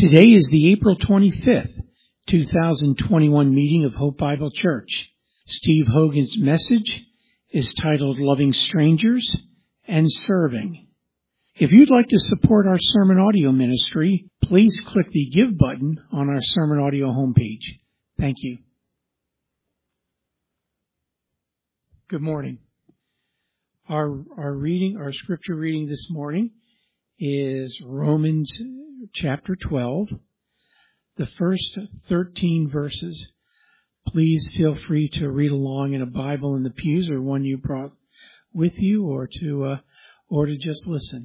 Today is the April 25th, 2021 meeting of Hope Bible Church. Steve Hogan's message is titled Loving Strangers and Serving. If you'd like to support our sermon audio ministry, please click the Give button on our sermon audio homepage. Thank you. Good morning. Our scripture reading this morning is Romans chapter 12, the first 13 verses. Please feel free to read along in a Bible in the pews or one you brought with you, or to just listen.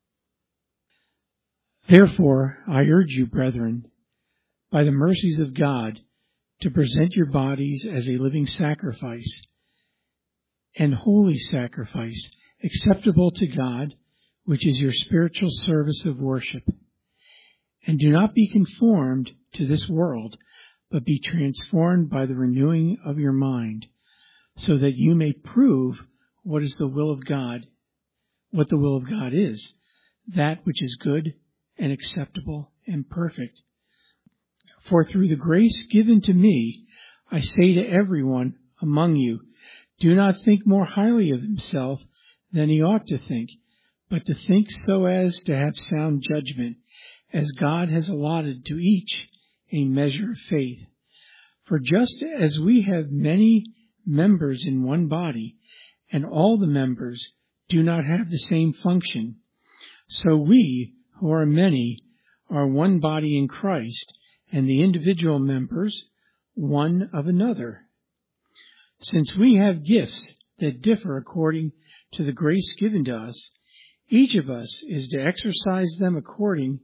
Therefore, I urge you, brethren, by the mercies of God, to present your bodies as a living sacrifice and holy sacrifice, acceptable to God, which is your spiritual service of worship. And do not be conformed to this world, but be transformed by the renewing of your mind, so that you may prove what is the will of God, what the will of God is, that which is good and acceptable and perfect. For through the grace given to me, I say to everyone among you, do not think more highly of himself than he ought to think, but to think so as to have sound judgment, as God has allotted to each a measure of faith. For just as we have many members in one body, and all the members do not have the same function, so we, who are many, are one body in Christ, and the individual members one of another. Since we have gifts that differ according to the grace given to us, each of us is to exercise them accordingly.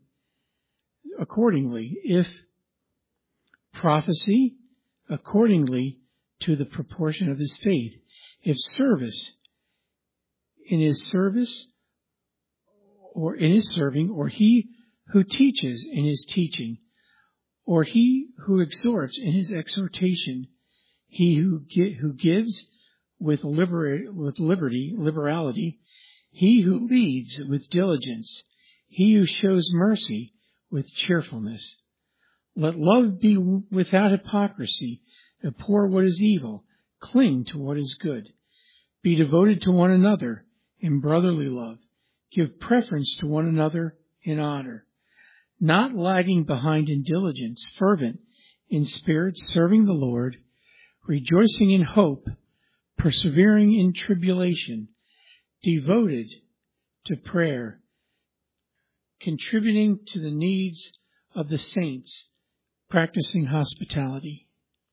If prophecy, accordingly to the proportion of his faith. If service, in his service, or in his serving, or he who teaches in his teaching, or he who exhorts in his exhortation, he who gives with liberality, he who leads with diligence, he who shows mercy with cheerfulness. Let love be without hypocrisy. Abhor what is evil. Cling to what is good. Be devoted to one another in brotherly love. Give preference to one another in honor. Not lagging behind in diligence, fervent in spirit, serving the Lord, rejoicing in hope, persevering in tribulation, devoted to prayer, contributing to the needs of the saints, practicing hospitality.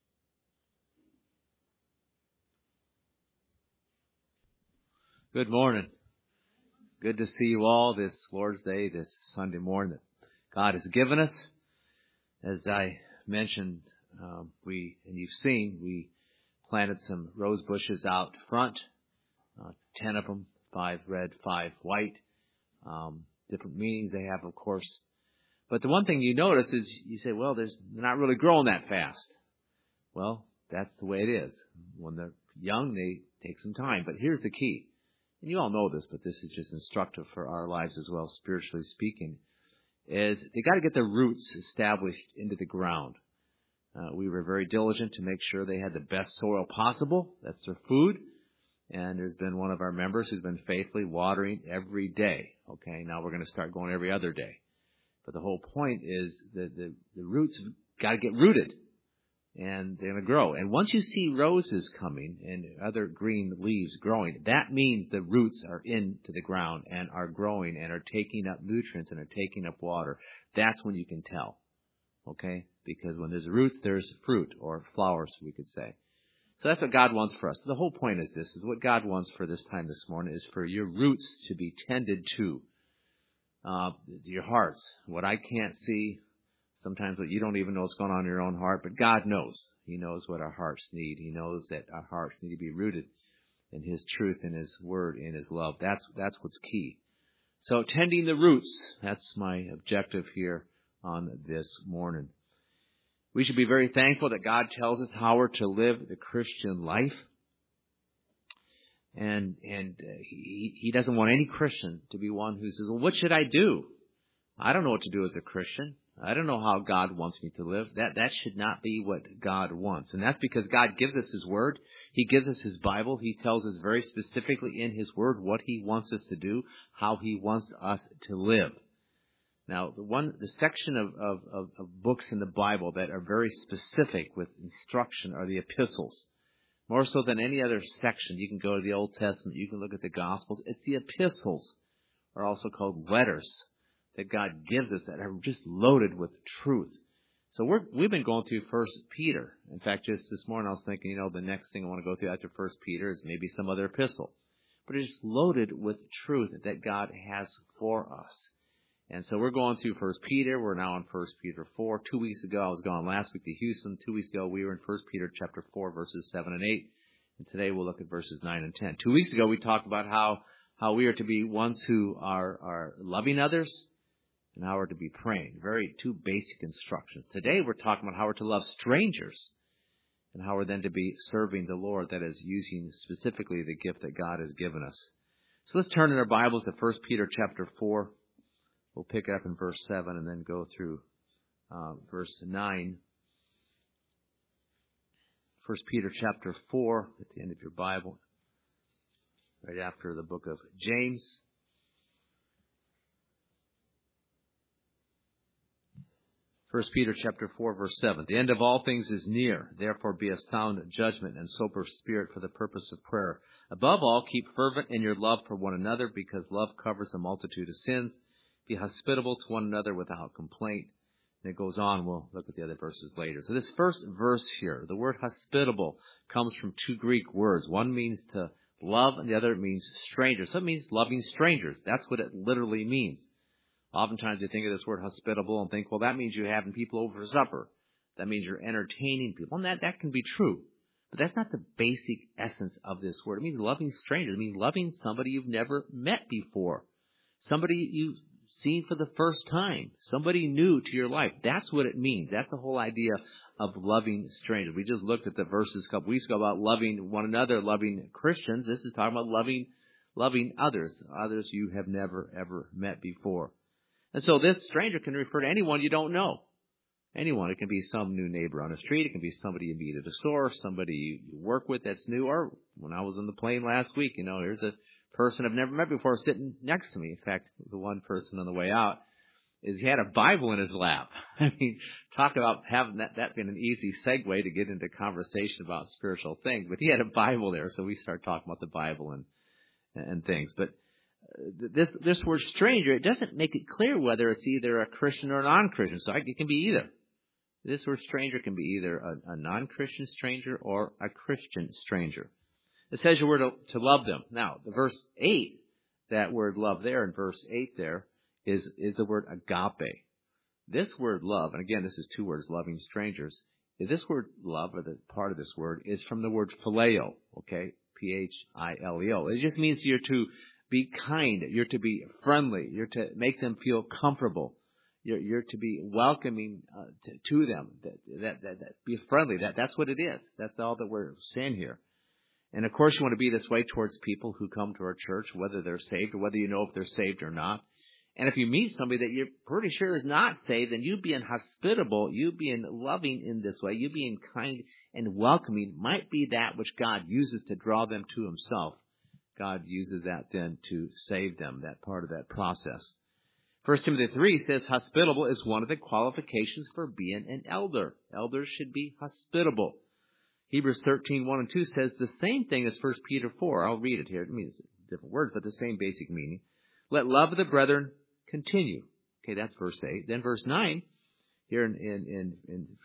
Good morning. Good to see you all this Lord's Day, this Sunday morning that God has given us. As I mentioned, you've seen, we planted some rose bushes out front, 10 of them, 5 red, 5 white. Different meanings they have, of course. But the one thing you notice is you say, well, they're not really growing that fast. Well, that's the way it is. When they're young, they take some time. But here's the key. And you all know this, but this is just instructive for our lives as well, spiritually speaking, is they got to get their roots established into the ground. We were very diligent to make sure they had the best soil possible. That's their food. And there's been one of our members who's been faithfully watering every day. Okay, now we're going to start going every other day. But the whole point is that the roots have got to get rooted. And they're going to grow. And once you see roses coming and other green leaves growing, that means the roots are into the ground and are growing and are taking up nutrients and are taking up water. That's when you can tell. Okay? Because when there's roots, there's fruit or flowers, we could say. So that's what God wants for us. The whole point is this, is what God wants for this time this morning is for your roots to be tended to. Your hearts. What I can't see, sometimes what you don't even know what's going on in your own heart, but God knows. He knows what our hearts need. He knows that our hearts need to be rooted in His truth, in His Word, in His love. That's what's key. So tending the roots, that's my objective here on this morning. We should be very thankful that God tells us how we're to live the Christian life. And he doesn't want any Christian to be one who says, well, what should I do? I don't know what to do as a Christian. I don't know how God wants me to live. That should not be what God wants. And that's because God gives us His Word. He gives us His Bible. He tells us very specifically in His Word what He wants us to do, how He wants us to live. Now, the section of books in the Bible that are very specific with instruction are the epistles. More so than any other section. You can go to the Old Testament. You can look at the Gospels. It's the epistles, are also called letters, that God gives us that are just loaded with truth. So we've been going through 1 Peter. In fact, just this morning I was thinking, the next thing I want to go through after 1 Peter is maybe some other epistle. But it's loaded with truth that God has for us. And so we're going through 1 Peter. We're now on 1 Peter 4. 2 weeks ago, I was gone last week to Houston. 2 weeks ago, we were in 1 Peter chapter 4, verses 7 and 8. And today we'll look at verses 9 and 10. 2 weeks ago, we talked about how we are to be ones who are loving others and how we're to be praying. Very two basic instructions. Today, we're talking about how we're to love strangers and how we're then to be serving the Lord, that is, using specifically the gift that God has given us. So let's turn in our Bibles to 1 Peter chapter 4. We'll pick up in verse 7 and then go through verse 9. 1 Peter chapter 4 at the end of your Bible, right after the book of James. 1 Peter chapter 4, verse 7. The end of all things is near. Therefore be of sound judgment and sober spirit for the purpose of prayer. Above all, keep fervent in your love for one another, because love covers a multitude of sins. Be hospitable to one another without complaint. And it goes on. We'll look at the other verses later. So this first verse here, the word hospitable, comes from two Greek words. One means to love, and the other means stranger. So it means loving strangers. That's what it literally means. Oftentimes you think of this word hospitable and think, well, that means you're having people over for supper. That means you're entertaining people. And that can be true. But that's not the basic essence of this word. It means loving strangers. It means loving somebody you've never met before. Somebody you've seen for the first time. Somebody new to your life. That's what it means. That's the whole idea of loving strangers. We just looked at the verses a couple weeks ago about loving one another, loving Christians. This is talking about loving others you have never, ever met before. And so this stranger can refer to anyone you don't know. Anyone. It can be some new neighbor on the street. It can be somebody you meet at a store, somebody you work with that's new. Or when I was on the plane last week, here's a person I've never met before sitting next to me. In fact, the one person on the way out he had a Bible in his lap. I mean, talk about having that being an easy segue to get into conversation about spiritual things. But he had a Bible there, so we started talking about the Bible and things. But this word stranger, it doesn't make it clear whether it's either a Christian or a non-Christian. So it can be either. This word stranger can be either a non-Christian stranger or a Christian stranger. It says you were to love them. Now, the verse 8, that word love there in verse 8 there is the word agape. This word love, and again, this is two words, loving strangers. This word love, or the part of this word, is from the word phileo, okay? Phileo. It just means you're to be kind. You're to be friendly. You're to make them feel comfortable. You're to be welcoming to them. That be friendly. That's what it is. That's all that we're saying here. And of course, you want to be this way towards people who come to our church, whether they're saved or whether you know if they're saved or not. And if you meet somebody that you're pretty sure is not saved, then you being hospitable, you being loving in this way, you being kind and welcoming might be that which God uses to draw them to Himself. God uses that then to save them, that part of that process. 1 Timothy 3 says hospitable is one of the qualifications for being an elder. Elders should be hospitable. Hebrews 13, 1 and 2 says the same thing as 1 Peter 4. I'll read it here. It means different words, but the same basic meaning. Let love of the brethren continue. Okay, that's verse 8. Then verse 9, here in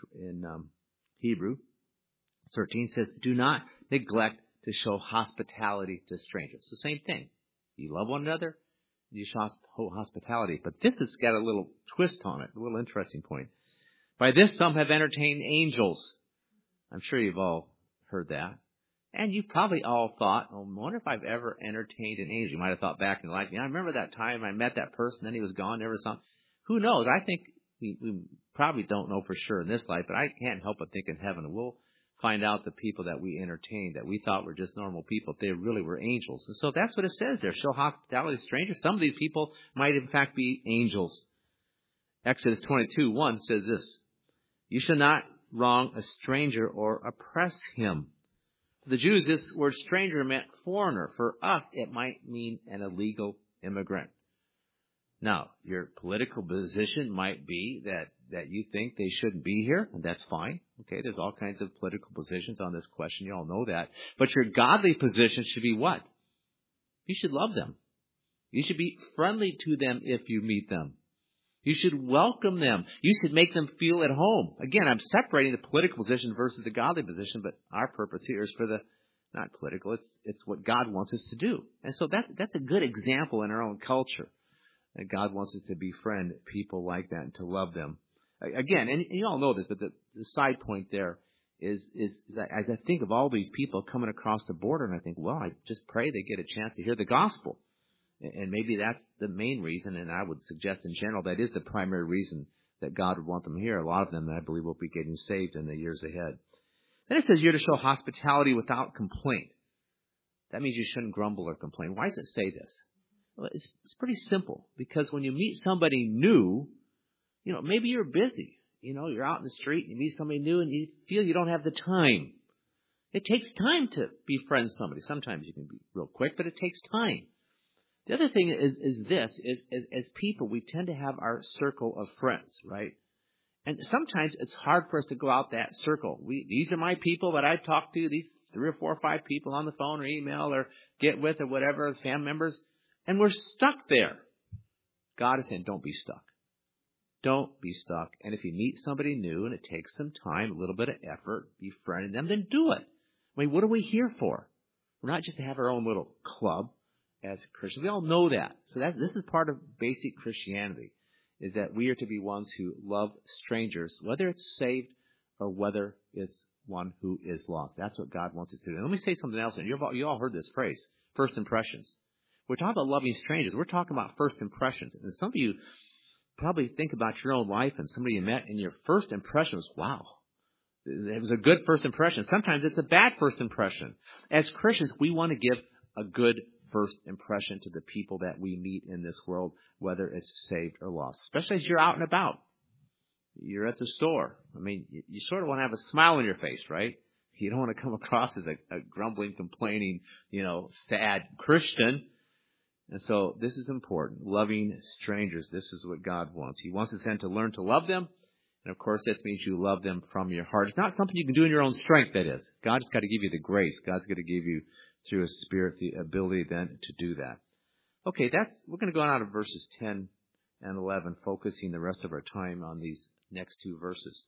Hebrew 13 says, do not neglect to show hospitality to strangers. It's the same thing. You love one another, you show hospitality. But this has got a little twist on it, a little interesting point. By this some have entertained angels. I'm sure you've all heard that. And you probably all thought, I wonder if I've ever entertained an angel. You might have thought back in your life, I remember that time I met that person, then he was gone, never saw him. Who knows? I think we probably don't know for sure in this life, but I can't help but think in heaven we'll find out the people that we entertained, that we thought were just normal people, they really were angels. And so that's what it says there. Show hospitality to strangers. Some of these people might in fact be angels. Exodus 22:1 says this, "You shall not wrong a stranger or oppress him." For the Jews, this word stranger meant foreigner. For us, it might mean an illegal immigrant. Now, your political position might be that you think they shouldn't be here, and that's fine. Okay, there's all kinds of political positions on this question. You all know that. But your godly position should be what? You should love them. You should be friendly to them if you meet them. You should welcome them. You should make them feel at home. Again, I'm separating the political position versus the godly position, but our purpose here is for the not political. It's what God wants us to do. And so that's a good example in our own culture. And God wants us to befriend people like that and to love them. Again, and you all know this, but the side point there is that as I think of all these people coming across the border, and I think, well, I just pray they get a chance to hear the gospel. And maybe that's the main reason, and I would suggest in general that is the primary reason that God would want them here. A lot of them, I believe, will be getting saved in the years ahead. Then it says you're to show hospitality without complaint. That means you shouldn't grumble or complain. Why does it say this? Well, it's pretty simple, because when you meet somebody new, maybe you're busy. You're out in the street and you meet somebody new and you feel you don't have the time. It takes time to befriend somebody. Sometimes you can be real quick, but it takes time. The other thing is as people, we tend to have our circle of friends, right? And sometimes it's hard for us to go out that circle. These are my people that I talk to, these 3 or 4 or 5 people on the phone or email or get with or whatever, family members, and we're stuck there. God is saying, don't be stuck. Don't be stuck. And if you meet somebody new and it takes some time, a little bit of effort, befriending them, then do it. I mean, what are we here for? We're not just to have our own little club as Christians. We all know that. So this is part of basic Christianity, is that we are to be ones who love strangers, whether it's saved or whether it's one who is lost. That's what God wants us to do. And let me say something else. And you all heard this phrase, first impressions. We're talking about loving strangers. We're talking about first impressions. And some of you probably think about your own life and somebody you met, and your first impression was, wow, it was a good first impression. Sometimes it's a bad first impression. As Christians, we want to give a good first impression to the people that we meet in this world, whether it's saved or lost, especially as you're out and about. You're at the store. I mean, you sort of want to have a smile on your face, right? You don't want to come across as a grumbling, complaining, sad Christian. And so this is important. Loving strangers, this is what God wants. He wants us then to learn to love them. And of course, this means you love them from your heart. It's not something you can do in your own strength, that is. God's got to give you the grace. God's got to give you, through His Spirit, the ability then to do that. Okay, we're going to go on out of verses 10 and 11, focusing the rest of our time on these next 2 verses.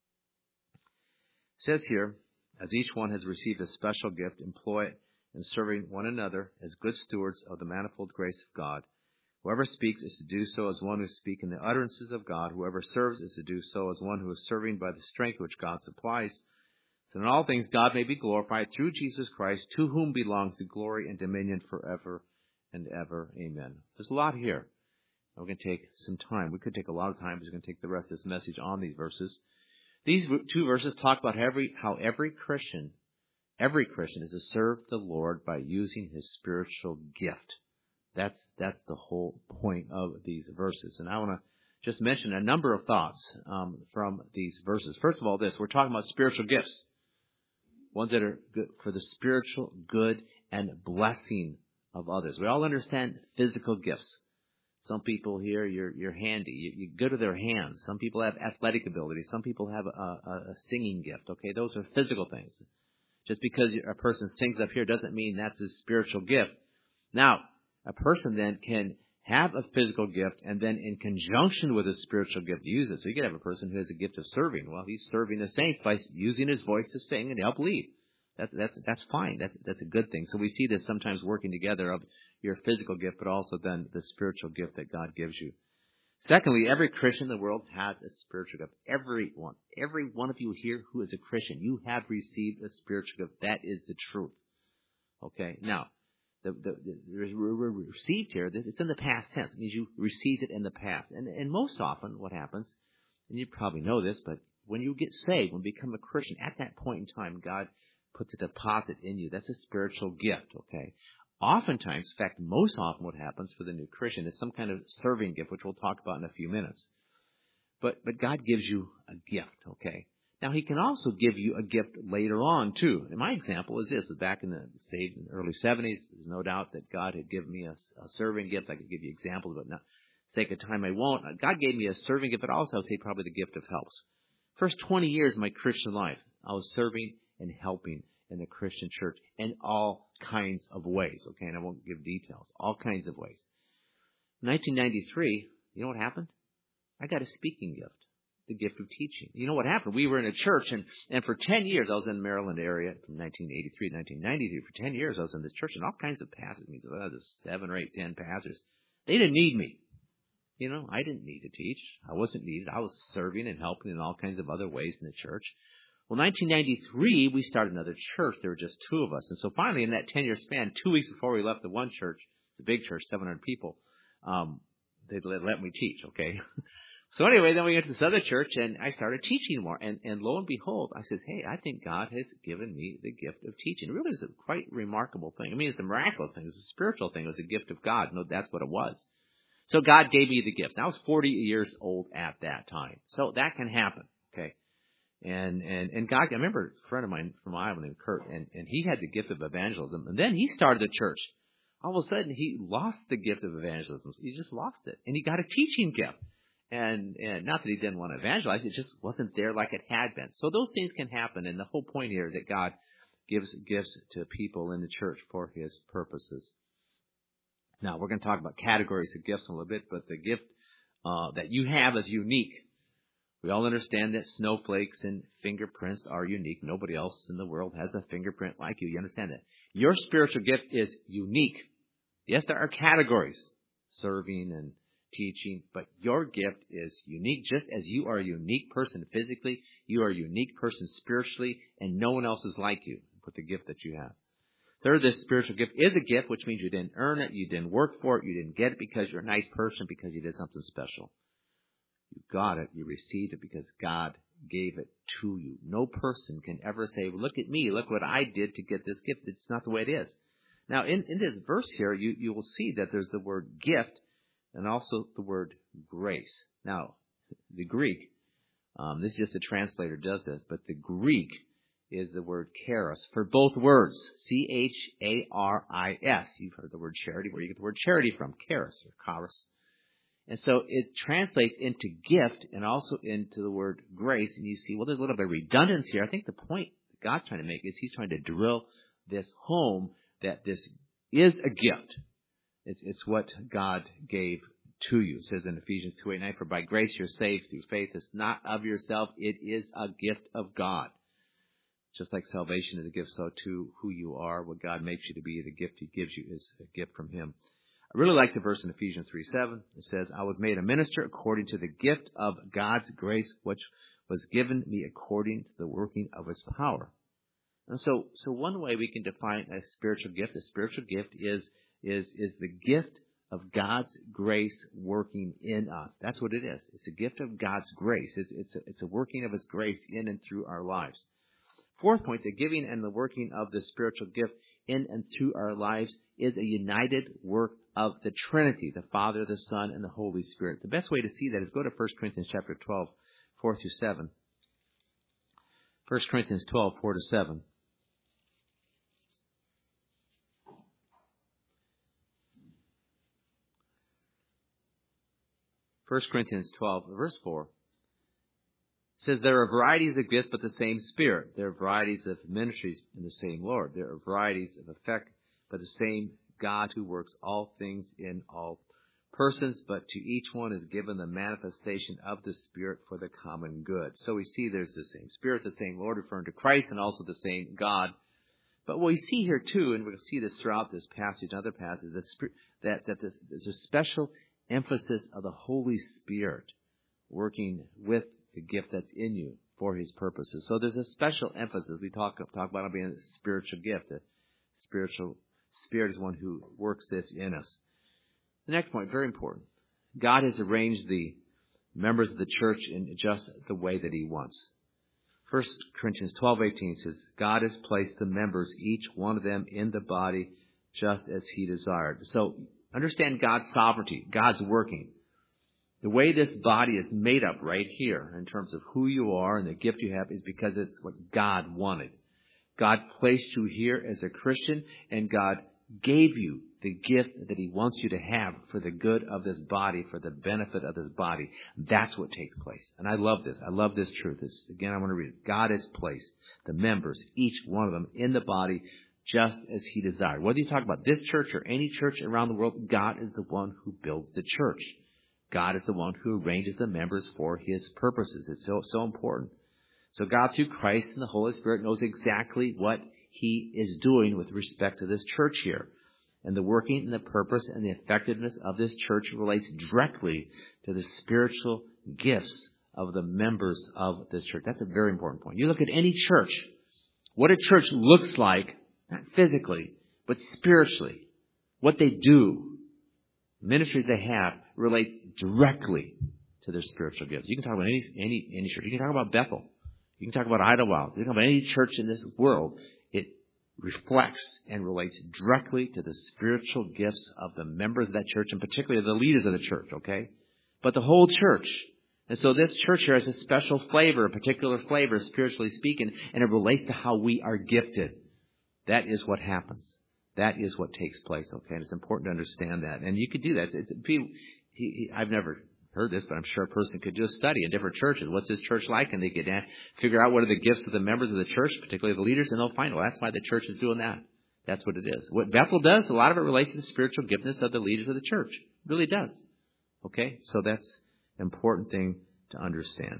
It says here, as each one has received a special gift, employ it in serving one another as good stewards of the manifold grace of God. Whoever speaks is to do so as one who speaks in the utterances of God. Whoever serves is to do so as one who is serving by the strength which God supplies. So in all things God may be glorified through Jesus Christ, to whom belongs the glory and dominion forever and ever. Amen. There's a lot here. We're going to take some time. We could take a lot of time, but we're going to take the rest of this message on these verses. These 2 verses talk about how every Christian is to serve the Lord by using his spiritual gift. That's the whole point of these verses. And I want to just mention a number of thoughts from these verses. First of all, we're talking about spiritual gifts. Ones that are good for the spiritual good and blessing of others. We all understand physical gifts. Some people here, you're handy. You're good with their hands. Some people have athletic ability. Some people have a singing gift. Okay, those are physical things. Just because a person sings up here doesn't mean that's his spiritual gift. Now, a person then can have a physical gift and then in conjunction with a spiritual gift use it. So you could have a person who has a gift of serving. Well, he's serving the saints by using his voice to sing and help lead. That's fine. That's a good thing. So we see this sometimes working together of your physical gift, but also then the spiritual gift that God gives you. Secondly, every Christian in the world has a spiritual gift. Every one of you here who is a Christian, you have received a spiritual gift. That is the truth. Okay. Now, the received here, it's in the past tense. It means you received it in the past. And most often what happens, and you probably know this, but when you get saved, when you become a Christian, at that point in time, God puts a deposit in you. That's a spiritual gift, okay? Oftentimes, in fact, most often what happens for the new Christian is some kind of serving gift, which we'll talk about in a few minutes. But God gives you a gift, okay? Now, He can also give you a gift later on, too. And my example is this. Back in the early 70s, there's no doubt that God had given me a serving gift. I could give you examples, but not for the sake of time, I won't. God gave me a serving gift, but also I would say probably the gift of helps. First 20 years of my Christian life, I was serving and helping in the Christian church in all kinds of ways, okay? And I won't give details. All kinds of ways. 1993, you know what happened? I got a speaking gift. The gift of teaching. You know what happened? We were in a church, and for 10 years, I was in the Maryland area from 1983 to 1993. For 10 years, I was in this church, and all kinds of pastors. I mean, there was 7 or 8, 10 pastors. They didn't need me. You know, I didn't need to teach. I wasn't needed. I was serving and helping in all kinds of other ways in the church. Well, 1993, we started another church. There were just 2 of us. And so finally, in that 10-year span, 2 weeks before we left the one church, it's a big church, 700 people, they let me teach, okay? So anyway, then we went to this other church, and I started teaching more. And lo and behold, I says, hey, I think God has given me the gift of teaching. It really is a quite remarkable thing. I mean, it's a miraculous thing. It's a spiritual thing. It was a gift of God. No, that's what it was. So God gave me the gift. And I was 40 years old at that time. So that can happen, okay? And God, I remember a friend of mine from Iowa named Kurt, and he had the gift of evangelism. And then he started a church. All of a sudden, he lost the gift of evangelism. He just lost it. And he got a teaching gift. And not that he didn't want to evangelize, it just wasn't there like it had been. So those things can happen, and the whole point here is that God gives gifts to people in the church for His purposes. Now, we're going to talk about categories of gifts in a little bit, but the gift that you have is unique. We all understand that snowflakes and fingerprints are unique. Nobody else in the world has a fingerprint like you. You understand that? Your spiritual gift is unique. Yes, there are categories, serving and teaching, but your gift is unique. Just as you are a unique person physically, you are a unique person spiritually, and no one else is like you with the gift that you have. Third, this spiritual gift is a gift, which means you didn't earn it, you didn't work for it, you didn't get it because you're a nice person, because you did something special. You got it, you received it because God gave it to you. No person can ever say, well, look at me, look what I did to get this gift. It's not the way it is. Now, in this verse here, you will see that there's the word gift and also the word grace. Now, the Greek, this is just a translator does this, but the Greek is the word charis for both words, charis. You've heard the word charity, where you get the word charity from, charis or charis. And so it translates into gift and also into the word grace. And you see, well, there's a little bit of redundancy here. I think the point that God's trying to make is He's trying to drill this home that this is a gift. It's what God gave to you. It says in Ephesians 2:8-9, for by grace you're saved through faith. It's not of yourself. It is a gift of God. Just like salvation is a gift, so too who you are, what God makes you to be, the gift He gives you is a gift from Him. I really like the verse in Ephesians 3:7. It says, I was made a minister according to the gift of God's grace, which was given me according to the working of His power. And so one way we can define a spiritual gift is the gift of God's grace working in us. That's what it is. It's a gift of God's grace. It's a working of His grace in and through our lives. Fourth point, the giving and the working of the spiritual gift in and through our lives is a united work of the Trinity, the Father, the Son, and the Holy Spirit. The best way to see that is go to 1 Corinthians chapter 12, 4-7. 1 Corinthians 12, 4-7. 1 Corinthians 12, verse 4. Says there are varieties of gifts, but the same Spirit. There are varieties of ministries in the same Lord. There are varieties of effect, but the same God who works all things in all persons. But to each one is given the manifestation of the Spirit for the common good. So we see there's the same Spirit, the same Lord, referring to Christ, and also the same God. But what we see here too, and we'll see this throughout this passage and other passages, that there's a special emphasis of the Holy Spirit working with the gift that's in you for His purposes. So there's a special emphasis. We talk about it being a spiritual gift. The spiritual Spirit is one who works this in us. The next point, very important. God has arranged the members of the church in just the way that He wants. 1 Corinthians 12:18 says, God has placed the members, each one of them, in the body just as He desired. So understand God's sovereignty, God's working. The way this body is made up right here in terms of who you are and the gift you have is because it's what God wanted. God placed you here as a Christian, and God gave you the gift that He wants you to have for the good of this body, for the benefit of this body. That's what takes place. And I love this. I love this truth. Again, I want to read it. God has placed the members, each one of them, in the body just as He desired. Whether you talk about this church or any church around the world, God is the one who builds the church. God is the one who arranges the members for His purposes. It's so important. So God, through Christ and the Holy Spirit, knows exactly what He is doing with respect to this church here. And the working and the purpose and the effectiveness of this church relates directly to the spiritual gifts of the members of this church. That's a very important point. You look at any church, what a church looks like, not physically, but spiritually. What they do, ministries they have, relates directly to their spiritual gifts. You can talk about any church. You can talk about Bethel. You can talk about Idlewild. You can talk about any church in this world. It reflects and relates directly to the spiritual gifts of the members of that church, and particularly the leaders of the church, okay? But the whole church. And so this church here has a special flavor, a particular flavor, spiritually speaking, and it relates to how we are gifted. That is what happens. That is what takes place, okay? And it's important to understand that. And you could do that. I've never heard this, but I'm sure a person could do a study in different churches. What's this church like? And they could figure out what are the gifts of the members of the church, particularly the leaders, and they'll find, well, that's why the church is doing that. That's what it is. What Bethel does, a lot of it relates to the spiritual giftedness of the leaders of the church. It really does. Okay? So that's an important thing to understand.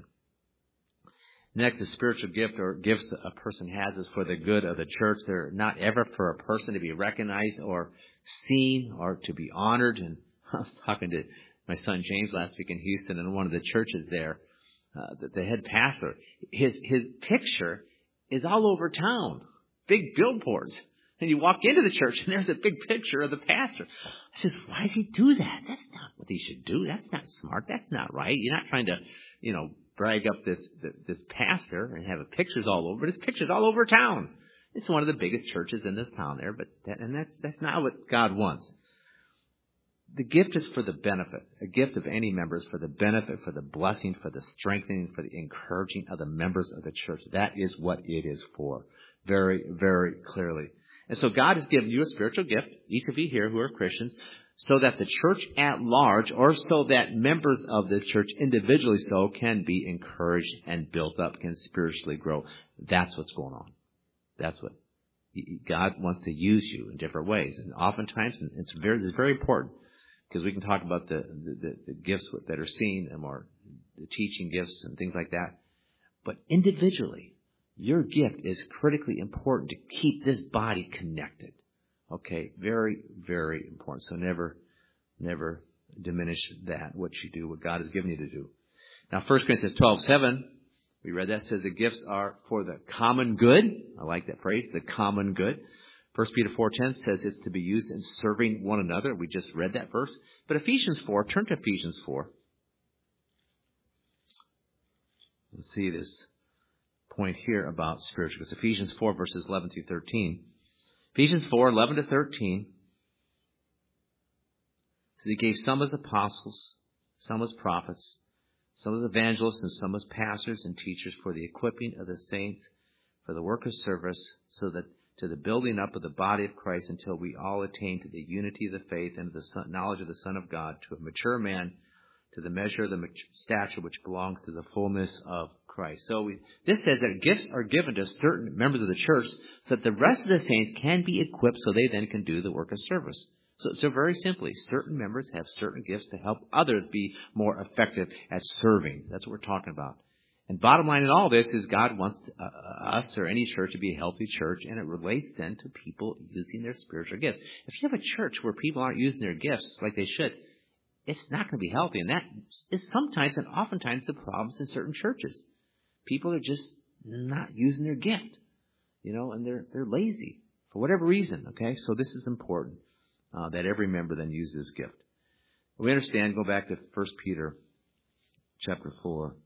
Next, the spiritual gift or gifts that a person has is for the good of the church. They're not ever for a person to be recognized or seen or to be honored. And I was talking to my son James last week in Houston, in one of the churches there, the head pastor, his picture is all over town, big billboards. And you walk into the church and there's a big picture of the pastor. I says, why does he do that? That's not what he should do. That's not smart. That's not right. You're not trying to, brag up this pastor and have pictures all over. His picture's all over town. It's one of the biggest churches in this town there, that's not what God wants. The gift is for the benefit. A gift of any member is for the benefit, for the blessing, for the strengthening, for the encouraging of the members of the church. That is what it is for. Very, very clearly. And so God has given you a spiritual gift, each of you here who are Christians, so that the church at large, or so that members of this church individually so, can be encouraged and built up, can spiritually grow. That's what's going on. That's what God wants to use you in different ways. And oftentimes, and it's very important, because we can talk about the gifts that are seen, or the teaching gifts and things like that. But individually, your gift is critically important to keep this body connected. Okay, very, very important. So never diminish that, what you do, what God has given you to do. Now, 1 Corinthians 12:7, we read that, says the gifts are for the common good. I like that phrase, the common good. 1 Peter 4:10 says it's to be used in serving one another. We just read that verse. But Ephesians 4, turn to Ephesians 4. Let's see this point here about spiritual. It's Ephesians 4, verses 11 through 13. Ephesians 4, 11 to 13. So He gave some as apostles, some as prophets, some as evangelists, and some as pastors and teachers for the equipping of the saints, for the work of service, so that to the building up of the body of Christ until we all attain to the unity of the faith and to the knowledge of the Son of God, to a mature man, to the measure of the stature which belongs to the fullness of Christ. So this says that gifts are given to certain members of the church so that the rest of the saints can be equipped so they then can do the work of service. So very simply, certain members have certain gifts to help others be more effective at serving. That's what we're talking about. And bottom line in all this is God wants us or any church to be a healthy church, and it relates then to people using their spiritual gifts. If you have a church where people aren't using their gifts like they should, it's not going to be healthy. And that is sometimes and oftentimes the problems in certain churches. People are just not using their gift, and they're lazy for whatever reason, okay? So this is important, that every member then uses his gift. We understand, go back to 1 Peter chapter 4.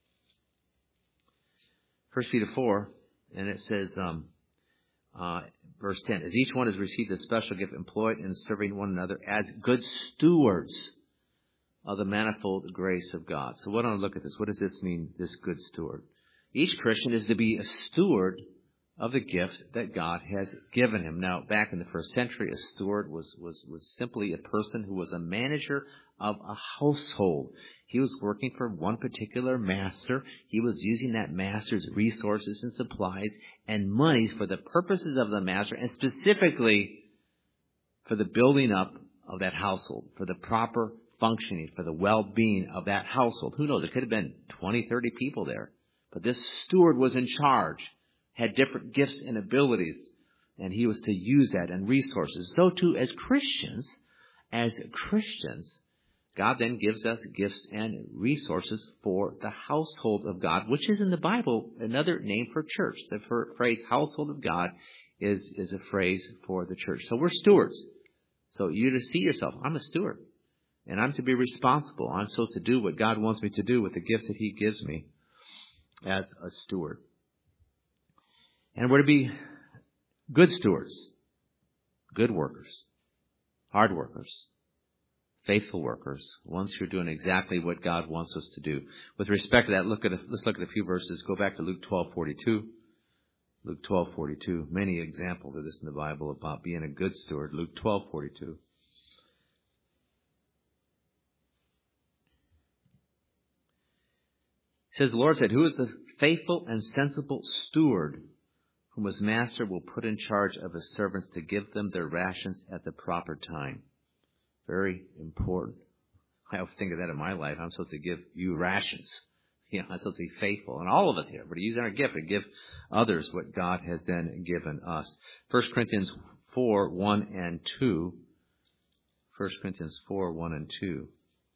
1 Peter 4, and it says, verse 10, as each one has received a special gift, employed in serving one another as good stewards of the manifold grace of God. So what do I look at this? What does this mean, this good steward? Each Christian is to be a steward of the gift that God has given him. Now, back in the first century, a steward was simply a person who was a manager of a household. He was working for one particular master. He was using that master's resources and supplies and monies for the purposes of the master, and specifically for the building up of that household, for the proper functioning, for the well-being of that household. Who knows? It could have been 20, 30 people there. But this steward was in charge, had different gifts and abilities, and he was to use that and resources. So too, as Christians, God then gives us gifts and resources for the household of God, which is in the Bible another name for church. The phrase household of God is a phrase for the church. So we're stewards. So you to see yourself, I'm a steward, and I'm to be responsible. I'm supposed to do what God wants me to do with the gifts that he gives me as a steward. And we're to be good stewards, good workers, hard workers, faithful workers, ones who are doing exactly what God wants us to do. With respect to that, let's look at a few verses. Go back to Luke 12:42. Luke 12:42. Many examples of this in the Bible about being a good steward. Luke 12:42. It says, the Lord said, who is the faithful and sensible steward whom his master will put in charge of his servants to give them their rations at the proper time? Very important. I often think of that in my life. I'm supposed to give you rations. I'm supposed to be faithful. And all of us here, we're to use our gift to give others what God has then given us. 1 Corinthians 4:1 and 2. 1 Corinthians 4:1 and 2.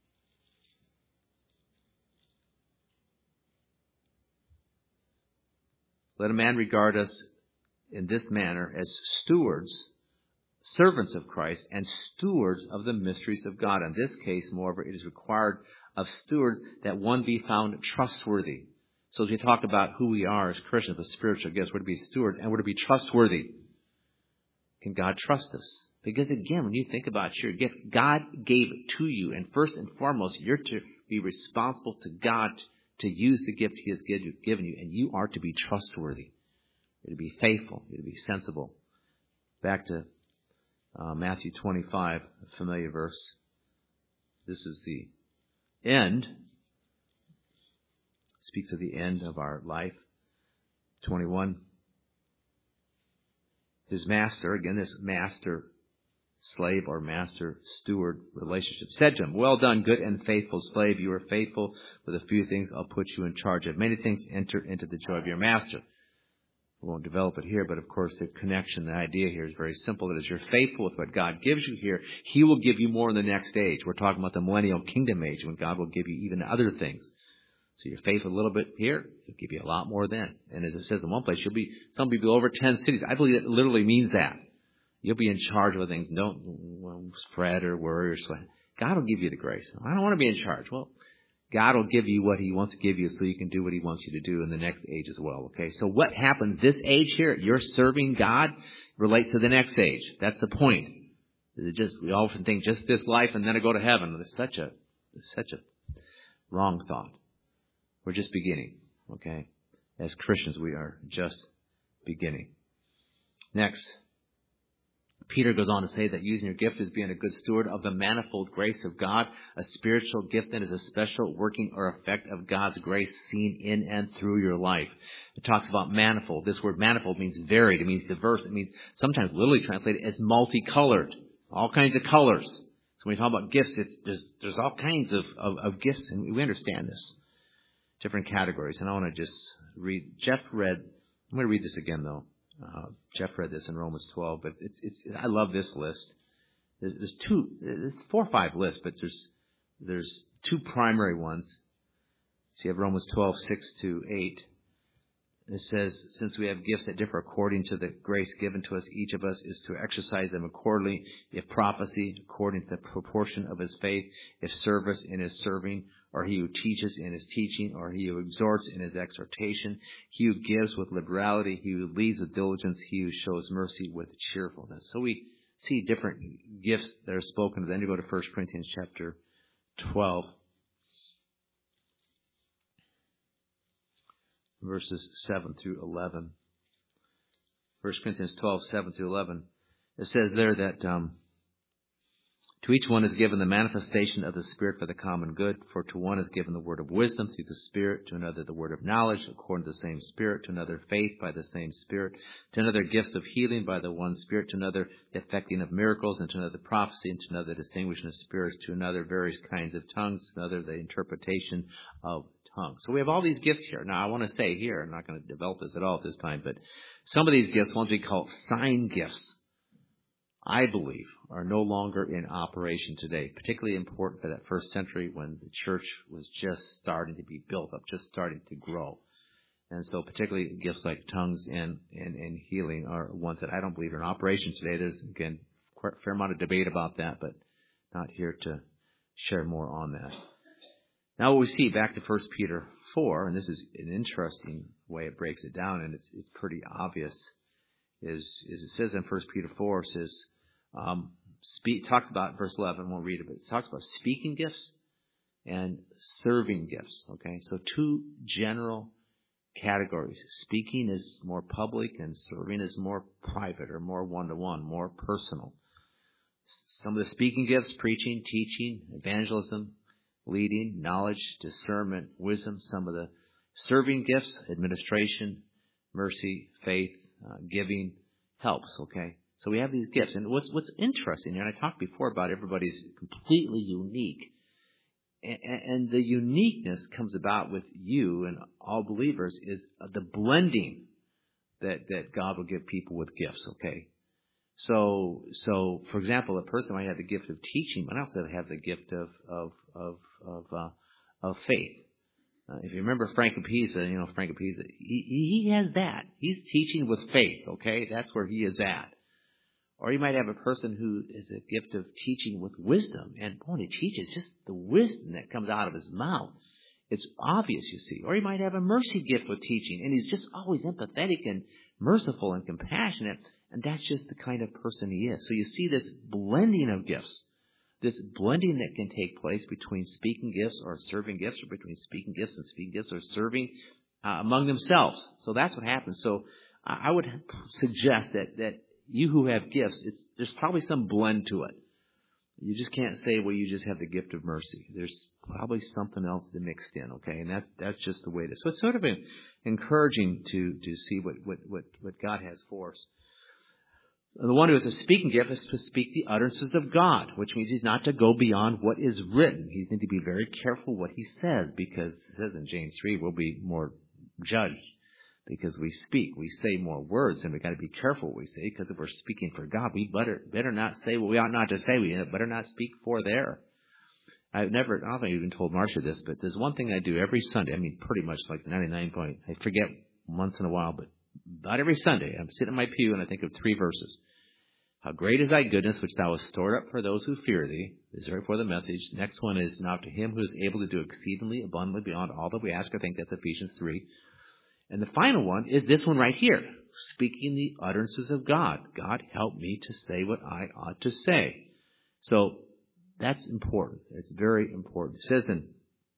Let a man regard us in this manner as stewards, servants of Christ, and stewards of the mysteries of God. In this case, moreover, it is required of stewards that one be found trustworthy. So as we talk about who we are as Christians with spiritual gifts, we're to be stewards and we're to be trustworthy. Can God trust us? Because again, when you think about your gift, God gave it to you. And first and foremost, you're to be responsible to God to use the gift he has given you. And you are to be trustworthy. You're to be faithful. You're to be sensible. Back to Matthew 25, a familiar verse. This is the end. Speaks of the end of our life. 21. His master, again, this master-slave or master-steward relationship, said to him, well done, good and faithful slave. You are faithful with a few things. I'll put you in charge of many things. Enter into the joy of your master. We won't develop it here, but of course the connection, the idea here is very simple. That as you're faithful with what God gives you here, he will give you more in the next age. We're talking about the millennial kingdom age when God will give you even other things. So you're faithful a little bit here, he'll give you a lot more then. And as it says in one place, some people over 10 cities. I believe that literally means that. You'll be in charge of things. Don't fret or worry or sweat. God will give you the grace. I don't want to be in charge. Well, God will give you what he wants to give you so you can do what he wants you to do in the next age as well. Okay, so what happens this age here, you're serving God, relates to the next age. That's the point. We often think just this life and then I go to heaven. It's such a wrong thought. We're just beginning. Okay, as Christians, we are just beginning. Next. Peter goes on to say that using your gift is being a good steward of the manifold grace of God. A spiritual gift then is a special working or effect of God's grace seen in and through your life. It talks about manifold. This word manifold means varied. It means diverse. It means sometimes literally translated as multicolored. All kinds of colors. So when we talk about gifts, there's all kinds of gifts, and we understand this. Different categories. And I want to just read. I'm going to read this again though. Jeff read this in Romans 12, but I love this list. There's 4 or 5 lists, but there's 2 primary ones. So you have Romans 12:6-8. It says, since we have gifts that differ according to the grace given to us, each of us is to exercise them accordingly. If prophecy, according to the proportion of his faith. If service, in his serving. or he who teaches in his teaching, or he who exhorts in his exhortation, he who gives with liberality, he who leads with diligence, he who shows mercy with cheerfulness. So we see different gifts that are spoken of. Then you go to 1 Corinthians chapter 12, verses 7 through 11. 1 Corinthians 12, 7 through 11. It says there that to each one is given the manifestation of the Spirit for the common good. For to one is given the word of wisdom through the Spirit, to another the word of knowledge according to the same Spirit, to another faith by the same Spirit, to another gifts of healing by the one Spirit, to another the effecting of miracles, and to another prophecy, and to another distinguishing of spirits, to another various kinds of tongues, to another the interpretation of tongues. So we have all these gifts here. Now I want to say here, I'm not going to develop this at all at this time, but some of these gifts, ones we call sign gifts, I believe, are no longer in operation today. Particularly important for that first century when the church was just starting to be built up, just starting to grow. And so particularly gifts like tongues and healing are ones that I don't believe are in operation today. There's, again, a fair amount of debate about that, but not here to share more on that. Now what we see back to 1 Peter 4, and this is an interesting way it breaks it down, and it's pretty obvious, is it says in 1 Peter 4, it says, talks about, verse 11, won't read it, but it talks about speaking gifts and serving gifts, okay? So two general categories. Speaking is more public and serving is more private or more one-to-one, more personal. Some of the speaking gifts, preaching, teaching, evangelism, leading, knowledge, discernment, wisdom. Some of the serving gifts, administration, mercy, faith, giving, helps, okay? So we have these gifts. And what's interesting, and I talked before about everybody's completely unique. And the uniqueness comes about with you and all believers is the blending that God will give people with gifts, okay? So for example, a person might have the gift of teaching, but also have the gift of faith. If you remember Frank Apisa, Frank Apisa, he has that. He's teaching with faith, okay? That's where he is at. Or you might have a person who is a gift of teaching with wisdom. And when he teaches, just the wisdom that comes out of his mouth. It's obvious, you see. Or you might have a mercy gift with teaching. And he's just always empathetic and merciful and compassionate. And that's just the kind of person he is. So you see this blending of gifts. This blending that can take place between speaking gifts or serving gifts, or between speaking gifts and speaking gifts or serving among themselves. So that's what happens. So I would suggest that you who have gifts, there's probably some blend to it. You just can't say, well, you just have the gift of mercy. There's probably something else mixed in, okay? And that's just the way it is. So it's sort of encouraging to see what God has for us. The one who has a speaking gift is to speak the utterances of God, which means he's not to go beyond what is written. He's need to be very careful what he says, because it says in James 3, we'll be more judged because we speak. We say more words, and we've got to be careful what we say, because if we're speaking for God, we better not say what we ought not to say. We better not speak for there. I don't think I've even told Marcia this, but there's one thing I do every Sunday. I mean, pretty much like 99 point. I forget once in a while, but about every Sunday, I'm sitting in my pew and I think of 3 verses. How great is thy goodness, which thou hast stored up for those who fear thee. This is right before the message. Next one is, now to him who is able to do exceedingly abundantly beyond all that we ask or think. That's Ephesians 3. And the final one is this one right here. Speaking the utterances of God. God, help me to say what I ought to say. So that's important. It's very important. It says in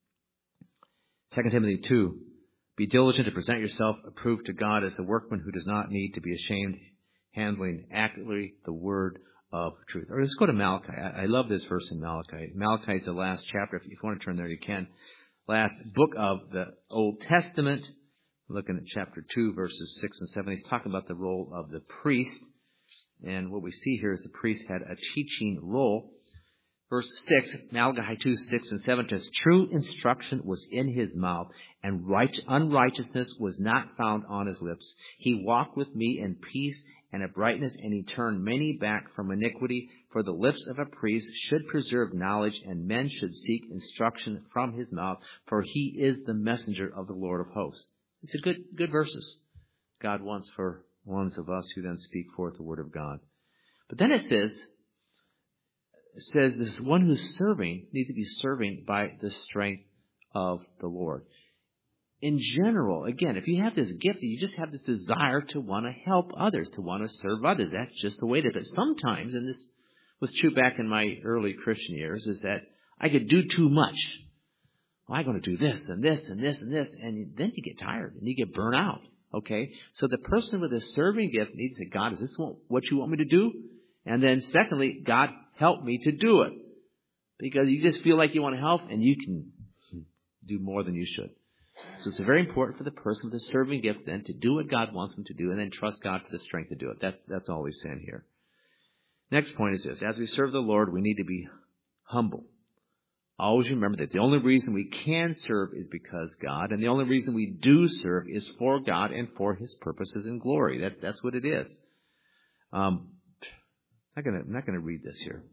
2 Timothy 2, be diligent to present yourself approved to God as a workman who does not need to be ashamed, handling accurately the word of truth. Or let's go to Malachi. I love this verse in Malachi. Malachi is the last chapter. If you want to turn there, you can. Last book of the Old Testament. Looking at chapter 2, verses 6 and 7. He's talking about the role of the priest. And what we see here is the priest had a teaching role. Verse 6, Malachi 2, 6 and 7 says, true instruction was in his mouth, and unrighteousness was not found on his lips. He walked with me in peace and uprightness, and he turned many back from iniquity. For the lips of a priest should preserve knowledge, and men should seek instruction from his mouth, for he is the messenger of the Lord of hosts. It's a good verses God wants for ones of us who then speak forth the word of God. But then it says this one who's serving needs to be serving by the strength of the Lord. In general, again, if you have this gift, you just have this desire to want to help others, to want to serve others. That's just the way it is. But sometimes, and this was true back in my early Christian years, is that I could do too much. Well, I'm going to do this and this and this and this, and then you get tired and you get burnt out. Okay? So the person with a serving gift needs to say, God, is this what you want me to do? And then secondly, God, help me to do it. Because you just feel like you want to help and you can do more than you should. So it's very important for the person with a serving gift then to do what God wants them to do and then trust God for the strength to do it. That's all he's saying here. Next point is this. As we serve the Lord, we need to be humble. Always remember that the only reason we can serve is because God, and the only reason we do serve is for God and for his purposes and glory. That's what it is. I'm not going to read this here.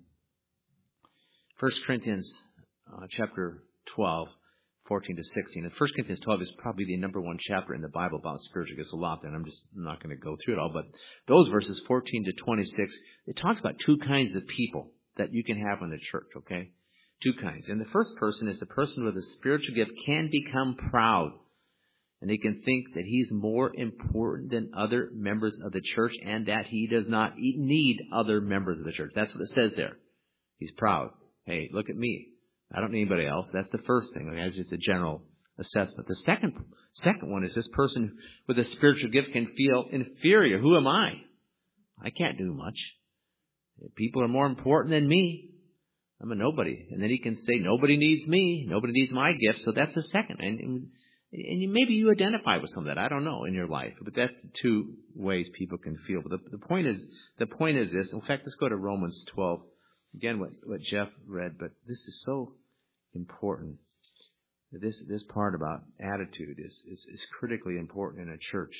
1 Corinthians chapter 12, 14 to 16. And 1 Corinthians 12 is probably the number one chapter in the Bible about spiritual gifts a lot, and I'm just not going to go through it all. But those verses 14 to 26, it talks about two kinds of people that you can have in the church, okay? Two kinds. And the first person is the person with a spiritual gift can become proud. And he can think that he's more important than other members of the church and that he does not need other members of the church. That's what it says there. He's proud. Hey, look at me. I don't need anybody else. That's the first thing. That's just a general assessment. The second one is this person with a spiritual gift can feel inferior. Who am I? I can't do much. People are more important than me. I'm a nobody. And then he can say, nobody needs me. Nobody needs my gift. So that's the second. And maybe you identify with some of that. I don't know in your life. But that's the two ways people can feel. But the point is this. In fact, let's go to Romans 12. Again, what Jeff read. But this is so important. This part about attitude is critically important in a church.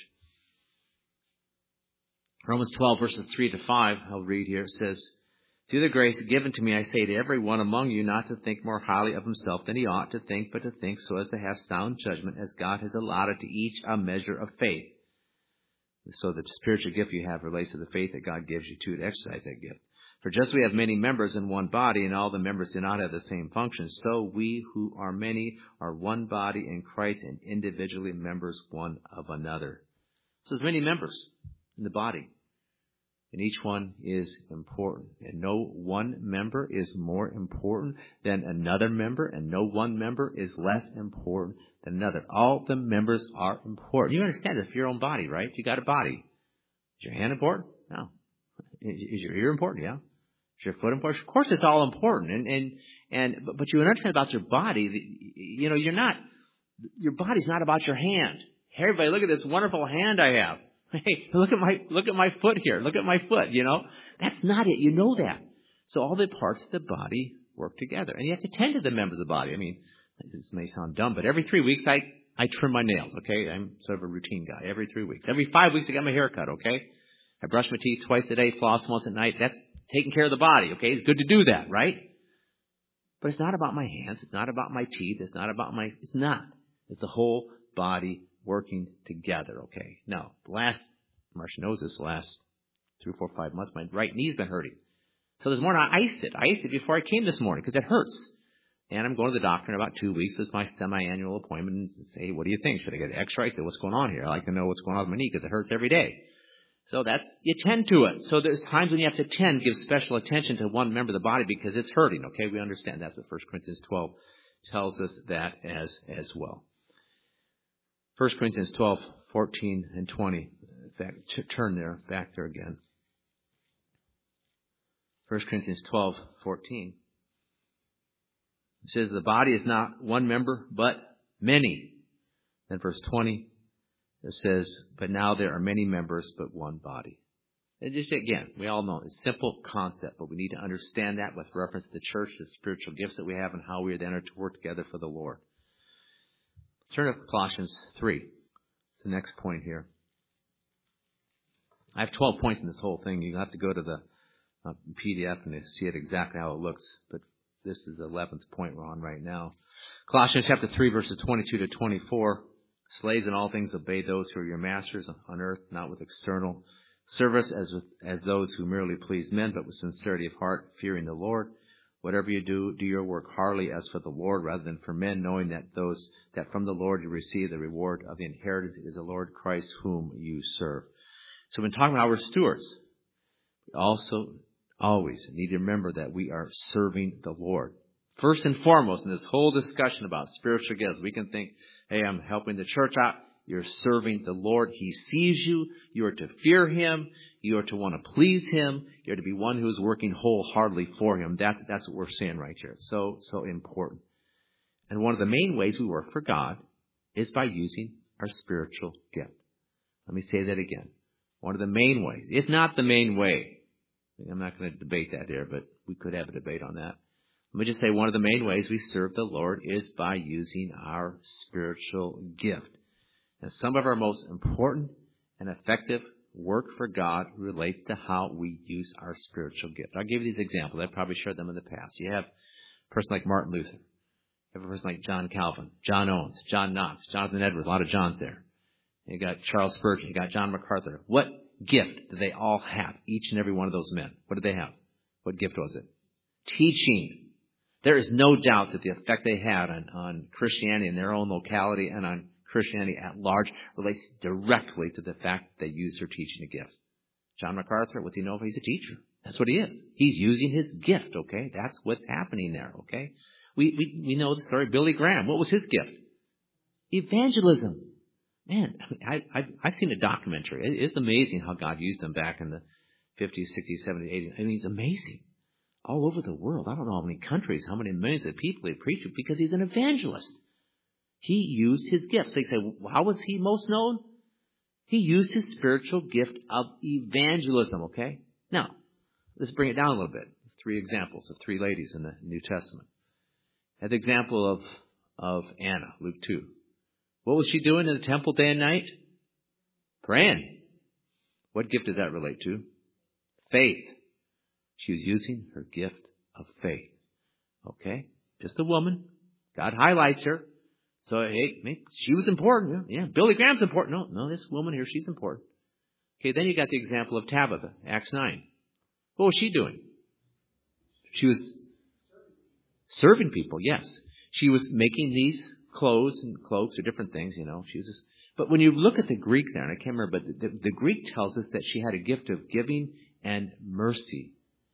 Romans 12, verses 3 to 5, I'll read here. It says, through the grace given to me, I say to every one among you not to think more highly of himself than he ought to think, but to think so as to have sound judgment, as God has allotted to each a measure of faith. So the spiritual gift you have relates to the faith that God gives you to exercise that gift. For just as we have many members in one body, and all the members do not have the same function, so we who are many are one body in Christ and individually members one of another. So there's many members in the body. And each one is important. And no one member is more important than another member. And no one member is less important than another. All the members are important. You understand this for your own body, right? You got a body. Is your hand important? No. Is your ear important? Yeah. Is your foot important? Of course it's all important. But you understand about your body, your body's not about your hand. Hey, everybody, look at this wonderful hand I have. Hey, look at my foot here. Look at my foot, That's not it. You know that. So all the parts of the body work together. And you have to tend to the members of the body. I mean, this may sound dumb, but every 3 weeks I trim my nails, okay? I'm sort of a routine guy. Every 3 weeks. Every 5 weeks I get my hair cut, okay? I brush my teeth twice a day, floss once at night. That's taking care of the body, okay? It's good to do that, right? But it's not about my hands. It's not about my teeth. It's not. It's the whole body working together, okay? Now, Marcia knows this, the last 3, 4, 5 months, my right knee's been hurting. So this morning I iced it. I iced it before I came this morning because it hurts. And I'm going to the doctor in about 2 weeks. It's my semi-annual appointment and say, what do you think? Should I get an X-ray? I say, what's going on here? I like to know what's going on with my knee because it hurts every day. So you tend to it. So there's times when you have to give special attention to one member of the body because it's hurting, okay? We understand that's what 1 Corinthians 12 tells us that as well. 1 Corinthians 12, 14 and 20. In fact, turn back there again. 1 Corinthians 12, 14. It says, the body is not one member, but many. Then verse 20, it says, but now there are many members, but one body. And just again, we all know it's a simple concept, but we need to understand that with reference to the church, the spiritual gifts that we have, and how we are then to work together for the Lord. Turn to Colossians 3. The next point here. I have 12 points in this whole thing. You have to go to the PDF and see it exactly how it looks. But this is the 11th point we're on right now. Colossians chapter 3, verses 22 to 24. Slaves in all things obey those who are your masters on earth, not with external service as those who merely please men, but with sincerity of heart, fearing the Lord. Whatever you do, do your work heartily as for the Lord rather than for men, knowing that from the Lord you receive the reward of the inheritance. It is the Lord Christ whom you serve. So when talking about our stewards, we also always need to remember that we are serving the Lord. First and foremost, in this whole discussion about spiritual gifts, we can think, hey, I'm helping the church out. You're serving the Lord. He sees you. You are to fear Him. You are to want to please Him. You're to be one who is working wholeheartedly for Him. That's what we're saying right here. So important. And one of the main ways we work for God is by using our spiritual gift. Let me say that again. One of the main ways, if not the main way. I'm not going to debate that here, but we could have a debate on that. Let me just say one of the main ways we serve the Lord is by using our spiritual gift. And some of our most important and effective work for God relates to how we use our spiritual gift. I'll give you these examples. I've probably shared them in the past. You have a person like Martin Luther. You have a person like John Calvin, John Owens, John Knox, Jonathan Edwards, a lot of Johns there. You got Charles Spurgeon, you got John MacArthur. What gift did they all have, each and every one of those men? What did they have? What gift was it? Teaching. There is no doubt that the effect they had on Christianity in their own locality and on Christianity at large relates directly to the fact that they used their teaching gift. John MacArthur, what's he know if he's a teacher? That's what he is. He's using his gift, okay? That's what's happening there, okay? We know the story of Billy Graham. What was his gift? Evangelism. Man, I've seen a documentary. It's amazing how God used him back in the 50s, 60s, 70s, 80s. I mean, he's amazing. All over the world. I don't know how many countries, how many millions of people he preached to because he's an evangelist. He used his gift. So you say, well, how was he most known? He used his spiritual gift of evangelism, okay? Now, let's bring it down a little bit. 3 examples of 3 ladies in the New Testament. At the example of Anna, Luke 2. What was she doing in the temple day and night? Praying. What gift does that relate to? Faith. She was using her gift of faith. Okay? Just a woman. God highlights her. So, hey, she was important. Yeah, Billy Graham's important. No, this woman here, she's important. Okay, then you got the example of Tabitha, Acts 9. What was she doing? She was serving people, yes. She was making these clothes and cloaks or different things, She was just, but when you look at the Greek there, and I can't remember, but the Greek tells us that she had a gift of giving and mercy.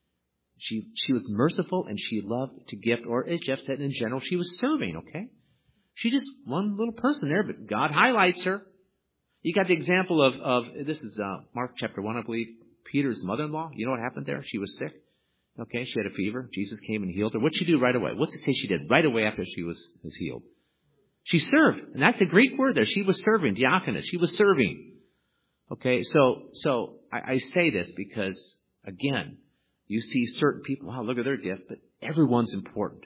She was merciful and she loved to gift, or as Jeff said, in general, she was serving, okay? She just one little person there, but God highlights her. You got the example of this is Mark chapter 1, I believe, Peter's mother-in-law. You know what happened there? She was sick. Okay, she had a fever. Jesus came and healed her. What'd she do right away? What's it say she did right away after she was healed? She served. And that's the Greek word there. She was serving, diakonos. She was serving. Okay, so I say this because, again, you see certain people, wow, look at their gift, but everyone's important.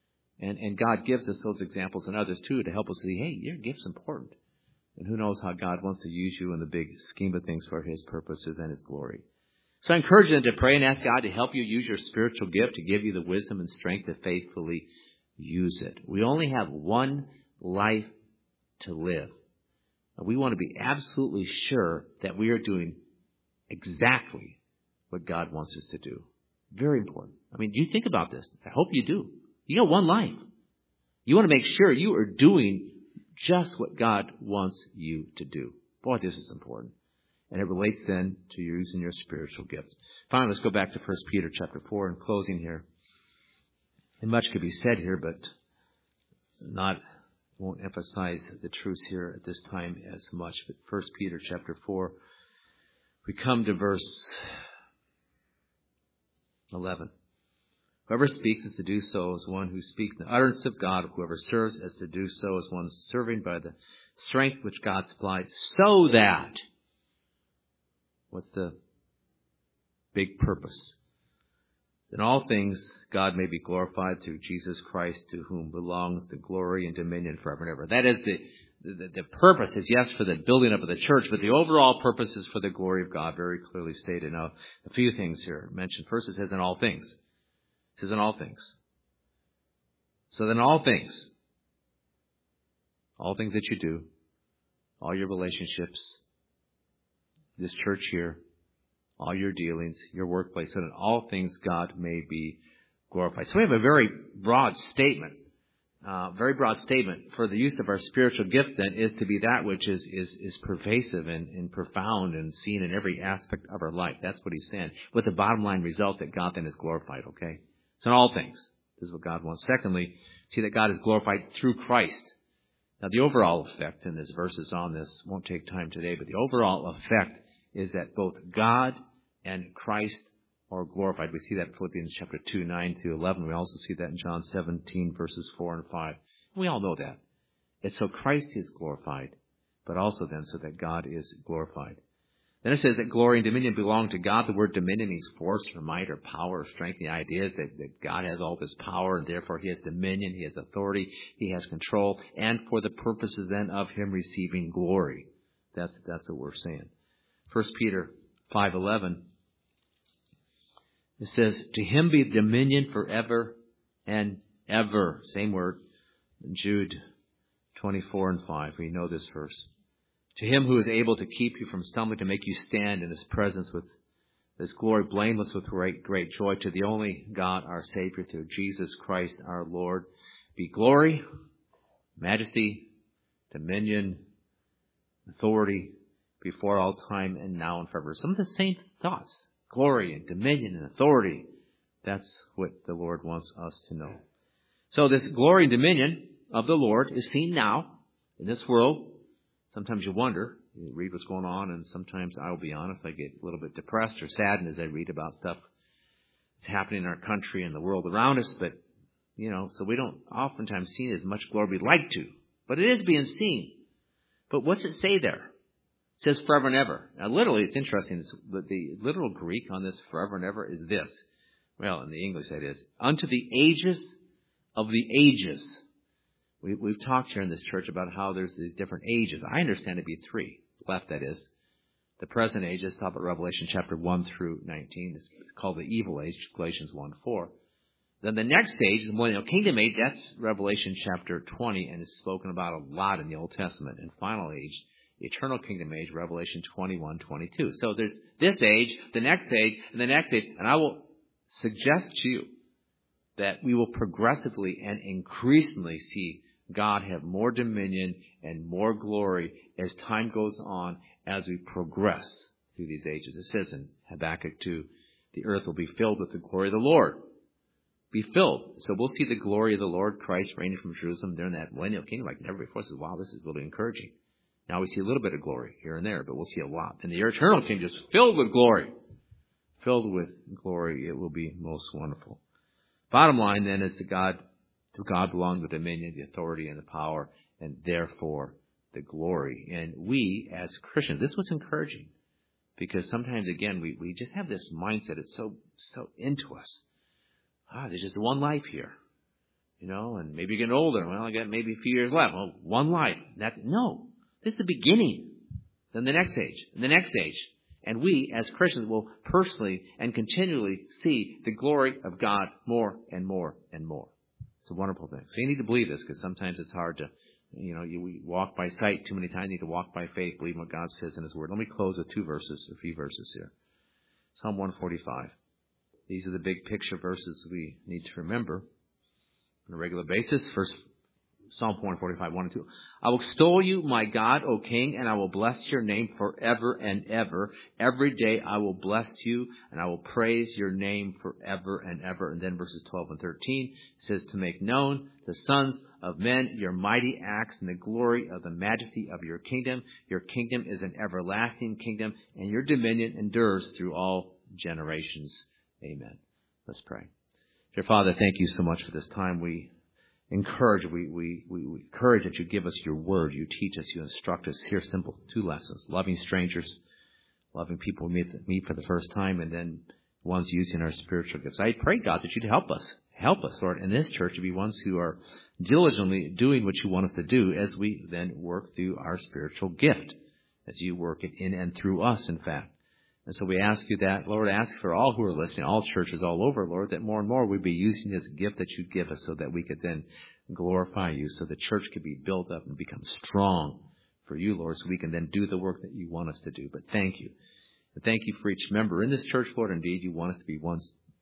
And God gives us those examples and others too to help us see, hey, your gift's important. And who knows how God wants to use you in the big scheme of things for His purposes and His glory. So I encourage you to pray and ask God to help you use your spiritual gift, to give you the wisdom and strength to faithfully use it. We only have one life to live. And we want to be absolutely sure that we are doing exactly what God wants us to do. Very important. I mean, you think about this. I hope you do. You got one life. You want to make sure you are doing just what God wants you to do. Boy, this is important. And it relates then to using your spiritual gifts. Finally, let's go back to 1 Peter chapter 4 in closing here. And much could be said here, but won't emphasize the truth here at this time as much. But 1 Peter chapter 4, we come to verse 11. Whoever speaks is to do so as one who speaks the utterance of God. Whoever serves is to do so as one serving by the strength which God supplies, so that, what's the big purpose? In all things, God may be glorified through Jesus Christ, to whom belongs the glory and dominion forever and ever. That is the purpose is, yes, for the building up of the church, but the overall purpose is for the glory of God, very clearly stated. Now, a few things here mentioned. First, it says in all things. It says in all things. So then all things that you do, all your relationships, this church here, all your dealings, your workplace, so in all things God may be glorified. So we have a very broad statement. For the use of our spiritual gift then is to be that which is pervasive and profound and seen in every aspect of our life. That's what he's saying. With the bottom line result that God then is glorified, okay? So in all things, this is what God wants. Secondly, see that God is glorified through Christ. Now the overall effect, and there's verses on this, won't take time today, but the overall effect is that both God and Christ are glorified. We see that in Philippians chapter 2, 9 through 11. We also see that in John 17, verses 4 and 5. We all know that. It's so Christ is glorified, but also then so that God is glorified. Then it says that glory and dominion belong to God. The word dominion means force or might or power or strength. The idea is that God has all this power, and therefore he has dominion, he has authority, he has control, and for the purposes then of him receiving glory. That's what we're saying. 1 Peter 5:11. It says, to him be dominion forever and ever. Same word in Jude 24 and 5. We know this verse. To him who is able to keep you from stumbling, to make you stand in his presence with his glory, blameless with great joy. To the only God, our Savior, through Jesus Christ our Lord, be glory, majesty, dominion, authority, before all time and now and forever. Some of the same thoughts. Glory and dominion and authority. That's what the Lord wants us to know. So this glory and dominion of the Lord is seen now in this world. Sometimes you wonder, you read what's going on, and sometimes, I will be honest, I get a little bit depressed or saddened as I read about stuff that's happening in our country and the world around us. But, so we don't oftentimes see as much glory we'd like to. But it is being seen. But what's it say there? It says forever and ever. Now, literally, it's interesting. The literal Greek on this forever and ever is this. Well, in the English, that is, unto the ages of the ages. We've talked here in this church about how there's these different ages. I understand it to be three. Left, that is. The present age is talked about Revelation chapter 1 through 19. It's called the evil age, Galatians 1:4. Then the next age, the millennial kingdom age, that's Revelation chapter 20, and it's spoken about a lot in the Old Testament. And final age, the eternal kingdom age, Revelation 21:22. So there's this age, the next age, and the next age. And I will suggest to you that we will progressively and increasingly see God have more dominion and more glory as time goes on, as we progress through these ages. It says in Habakkuk 2, the earth will be filled with the glory of the Lord. Be filled. So we'll see the glory of the Lord Christ reigning from Jerusalem during that millennial kingdom like never before. It says, wow, this is really encouraging. Now we see a little bit of glory here and there, but we'll see a lot. And the eternal kingdom is filled with glory. Filled with glory, it will be most wonderful. Bottom line then is to God belong the dominion, the authority, and the power, and therefore the glory. And we, as Christians, this was encouraging, because sometimes, again, we just have this mindset. It's so into us. There's just one life here, and maybe you're getting older. Well, I got maybe a few years left. Well, one life. No, this is the beginning. Then the next age, and the next age. And we, as Christians, will personally and continually see the glory of God more and more and more. It's a wonderful thing. So you need to believe this, because sometimes it's hard to, we walk by sight too many times. You need to walk by faith, believe what God says in His Word. Let me close with a few verses here. Psalm 145. These are the big picture verses we need to remember on a regular basis. First, Psalm 145, 1 and 2. I will extol you, my God, O King, and I will bless your name forever and ever. Every day I will bless you, and I will praise your name forever and ever. And then verses 12 and 13 says, to make known the sons of men your mighty acts and the glory of the majesty of your kingdom. Your kingdom is an everlasting kingdom, and your dominion endures through all generations. Amen. Let's pray. Dear Father, thank you so much for this time. We encourage that you give us your word. You teach us, you instruct us. Here, simple 2 lessons. Loving strangers, loving people we meet for the first time, and then ones using our spiritual gifts. I pray, God, that you'd help us. Help us, Lord, in this church to be ones who are diligently doing what you want us to do as we then work through our spiritual gift, as you work it in and through us, in fact. And so we ask you that, Lord, ask for all who are listening, all churches all over, Lord, that more and more we'd be using this gift that you give us so that we could then glorify you, so the church could be built up and become strong for you, Lord, so we can then do the work that you want us to do. But thank you. And thank you for each member in this church, Lord. Indeed, you want us to be ones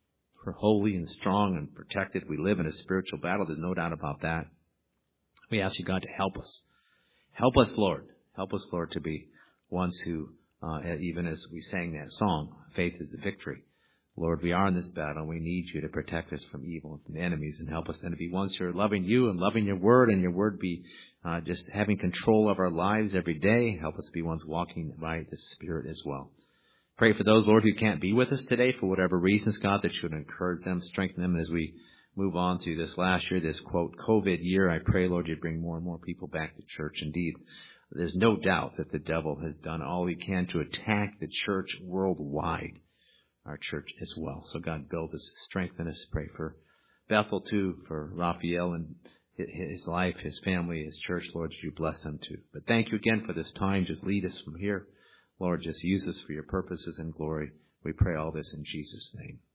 We're holy and strong and protected. We live in a spiritual battle. There's no doubt about that. We ask you, God, to help us. Help us, Lord. Help us, Lord, to be ones who, even as we sang that song, faith is the victory. Lord, we are in this battle, and we need you to protect us from evil and from enemies, and help us then to be ones who are loving you and loving your word, and your word be just having control of our lives every day. Help us be ones walking by the Spirit as well. Pray for those, Lord, who can't be with us today for whatever reasons, God, that you would encourage them, strengthen them as we move on to this last year, this, quote, COVID year. I pray, Lord, you'd bring more and more people back to church. Indeed, there's no doubt that the devil has done all he can to attack the church worldwide, our church as well. So God, build us, strengthen us. Pray for Bethel too, for Raphael and his life, his family, his church. Lord, you bless them too. But thank you again for this time. Just lead us from here. Lord, just use us for your purposes and glory. We pray all this in Jesus' name.